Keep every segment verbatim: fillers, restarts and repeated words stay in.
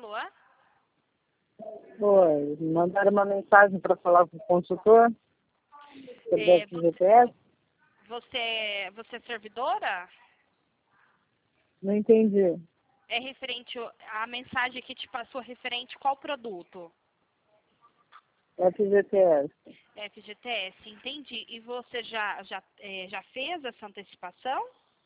Alô? Oi, mandaram uma mensagem para falar com o consultor sobre É, esse G P S? Você, você é servidora? Não entendi. É referente, a mensagem que te passou referente qual produto? F G T S. F G T S, entendi. E você já, já, é, já fez essa antecipação?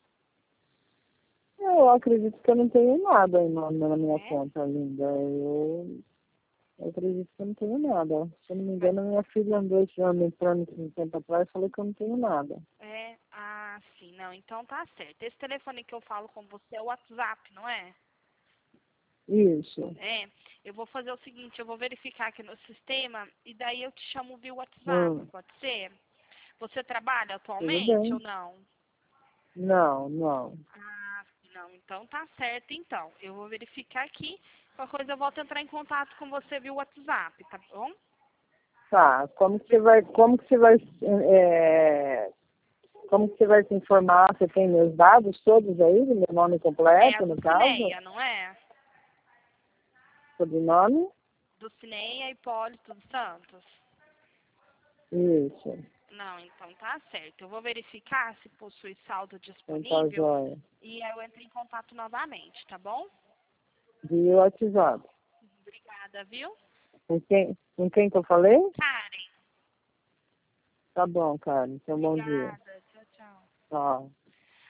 Eu acredito que eu não tenho nada aí na, na minha É? conta ainda. Eu, eu acredito que eu não tenho nada. Se eu não me engano, minha filha andou esse ano entrando um tempo atrás e falou que eu não tenho nada. É, ah, sim, não, então tá certo. Esse telefone que eu falo com você é o WhatsApp, não é? Isso. É, eu vou fazer o seguinte, eu vou verificar aqui no sistema e daí eu te chamo via WhatsApp, Hum, pode ser? Você trabalha tudo atualmente ou bem. não? Não, não. Ah, não, então tá certo então. Eu vou verificar aqui, qualquer coisa eu volto a entrar em contato com você via WhatsApp, tá bom? Tá, como que você vai, como que você vai, é, como que você vai se informar? Você tem meus dados todos aí, meu nome É a completo, do no caso? Cineia, não é? Sobrenome? Do Cineia Hipólito dos Santos. Isso. Não, então tá certo. Eu vou verificar se possui saldo Então tá disponível joia. e aí eu entro em contato novamente, tá bom? Via WhatsApp. Obrigada, viu? Com quem, com quem que eu falei? Karen, Tá bom, cara. Então bom dia. obrigada. Tchau, tchau. Tchau.